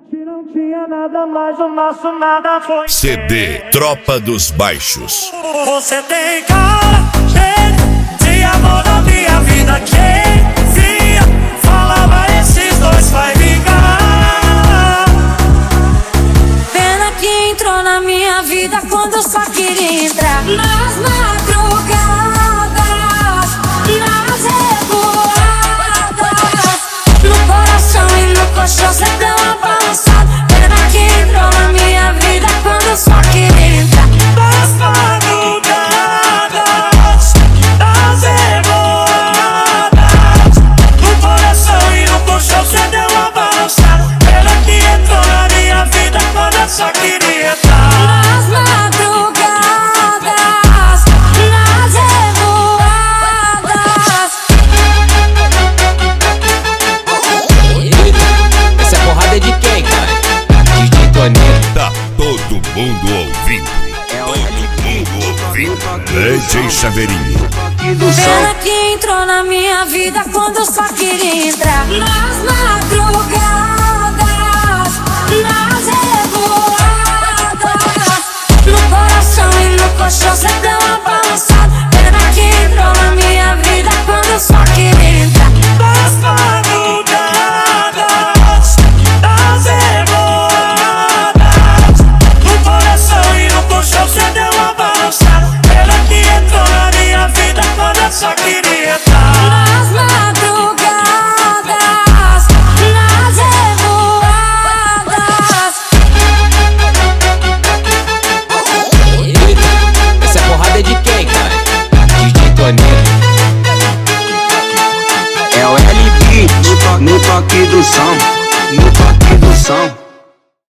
Não tinha nada, mas o nosso nada foi. CD Tropa dos Baixos. Você tem cara, jeito de amor da minha vida. Quem via, falava esses dois vai ligar. Pena que entrou na minha vida quando eu só queria entrar. Nas madrugadas, nas revoadas, no coração e no colchão cê deu uma balançada. Pena que entrou na minha vida quando eu só queria entrar. Nas madrugadas, nas revoadas, no coração e no colchão cê deu uma balançada. Pena que entrou na minha vida quando eu só queria entrar. Nas madrugadas, nas revoadas. Essa porrada é de quem, cara? DJ Toninho. Tá todo mundo ouvindo. Todo mundo ouvindo. DJ Chaveirinho. Pena que entrou na minha vida quando eu só queria entrar. Nas madrugadas, nas revoadas, no coração e no colchão cê deu uma balançada. Pena que entrou na minha vida quando eu só queria entrar. Nas madrugadas, nas revoadas, no coração e no colchão cê deu uma balançada. Pena que entrou na minha vida quando eu só queria entrar. Nas madrugadas, nas revoadas. Essa porrada é de quem, cara? DJ Toninho. É o LB no toque do som, no toque do som.